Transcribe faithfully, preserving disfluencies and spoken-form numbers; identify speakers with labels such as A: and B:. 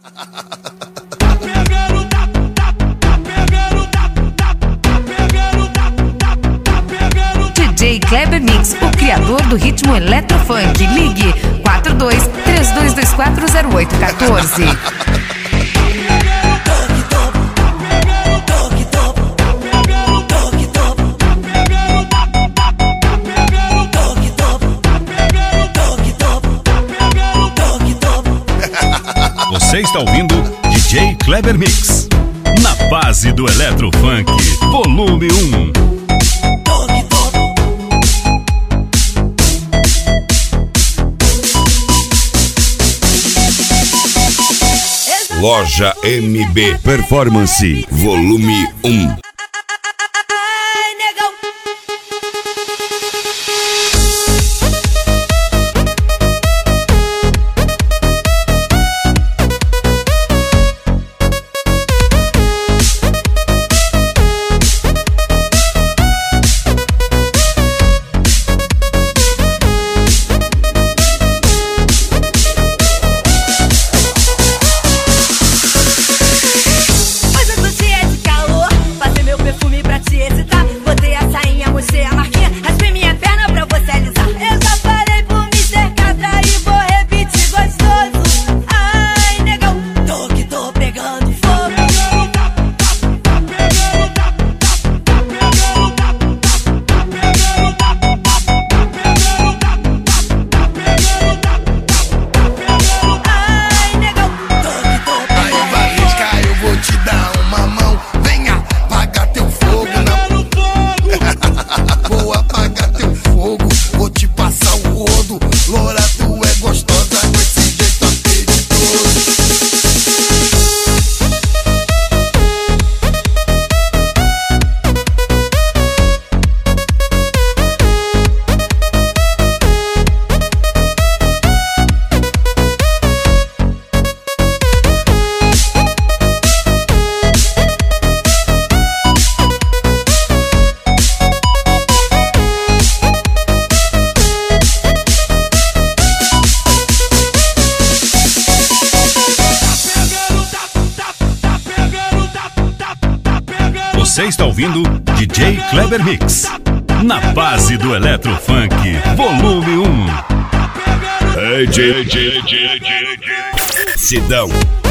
A: D J Kleber Mix, o criador do ritmo eletrofunk. Ligue quatro dois três dois dois quatro zero oito um quatro.
B: Você está ouvindo D J Kleber Mix, na base do eletrofunk, volume um.
C: Loja M B Performance, volume um.
B: Você está ouvindo D J Kleber Mix, na base do eletrofunk, volume um.
C: Sidão.